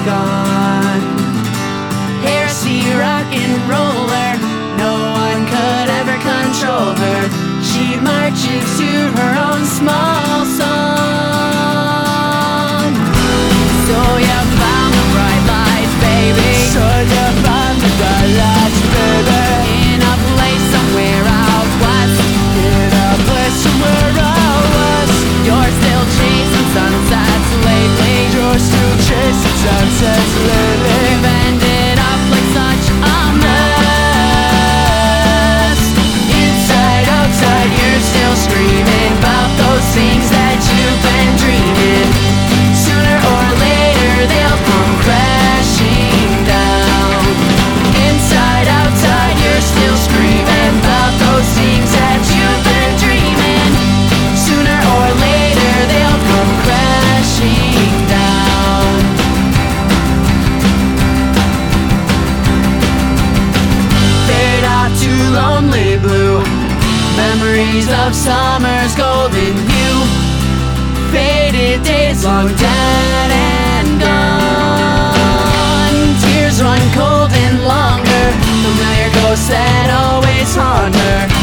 gone. Heresy rock and roller, no one could ever control her. She marches to her own small song. So you found the bright lights, baby. So you found the bright lights, baby. In a place somewhere out west. In a place somewhere out west. You're still chasing sunsets lately. You're still chasing sunsets lately. You've ended up like such a mess. Inside, outside, you're still screaming about those things that you've been dreaming. Sooner or later they'll come crashing down. Inside, outside, you're still screaming about those things that you've been dreaming. Sooner or later they'll come crashing down. Fade out to lonely blue. Memories of summer's golden hue. Faded days long dead and gone. Tears run cold and longer. Familiar ghosts that always haunt her.